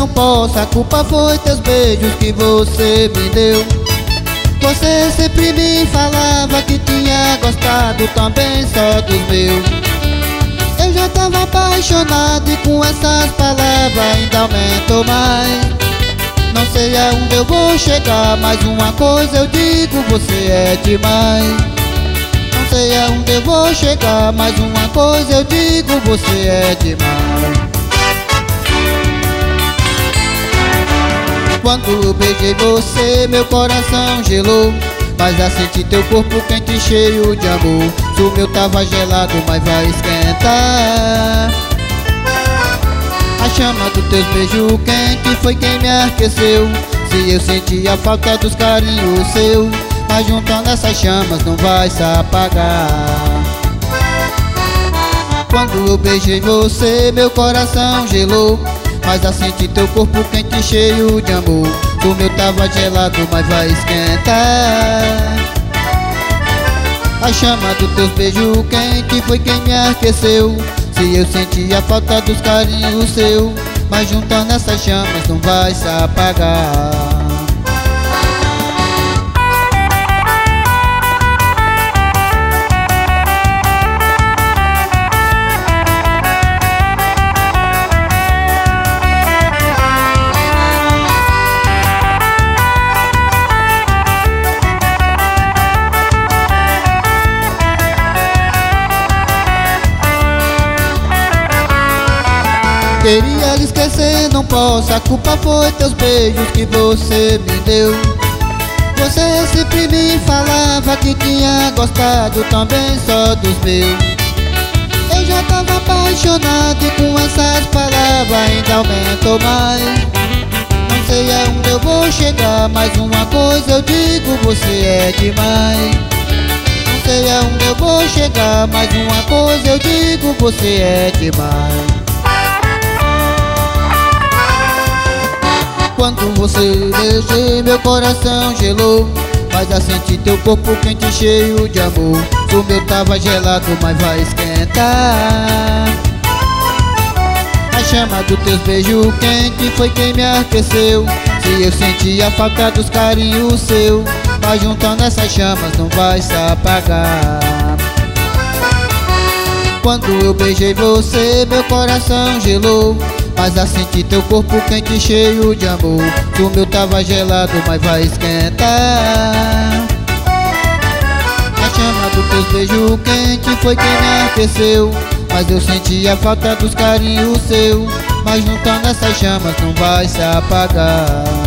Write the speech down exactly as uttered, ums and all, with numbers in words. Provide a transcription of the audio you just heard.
não posso, a culpa foi teus beijos que você me deu. Você sempre me falava que tinha gostado também só dos meus. Eu já tava apaixonado e com essas palavras ainda aumentou mais. Não sei aonde eu vou chegar, mas uma coisa eu digo, você é demais. Não sei aonde eu vou chegar, mas uma coisa eu digo, você é demais. Quando eu beijei você, meu coração gelou, mas já senti teu corpo quente cheio de amor. Se o meu tava gelado, mas vai esquentar. A chama dos teus beijos quentes foi quem me aqueceu. Se eu senti a falta dos carinhos seus, mas juntando essas chamas não vai se apagar. Quando eu beijei você, meu coração gelou, mas já senti teu corpo quente cheio de amor. O meu tava gelado, mas vai esquentar. A chama dos teus beijos quentes foi quem me aqueceu. Se eu senti a falta dos carinhos seus, mas juntando essas chamas não vai se apagar. Queria lhe esquecer, não posso, a culpa foi teus beijos que você me deu. Você sempre me falava que tinha gostado também só dos meus. Eu já tava apaixonado e com essas palavras ainda aumentou mais. Não sei aonde eu vou chegar, mas uma coisa eu digo, você é demais. Não sei aonde eu vou chegar, mas uma coisa eu digo, você é demais. Quando você beijei, meu coração gelou, mas já senti teu corpo quente cheio de amor. O meu tava gelado, mas vai esquentar. A chama dos teus beijos quentes foi quem me aqueceu. Se eu senti a falta dos carinhos seus, mas juntando essas chamas não vai se apagar. Quando eu beijei você, meu coração gelou, mas já senti teu corpo quente cheio de amor. O meu tava gelado, mas vai esquentar. A chama dos teus beijos quentes foi quem me aqueceu, mas eu senti a falta dos carinhos seus, mas juntando essas chamas não vai se apagar.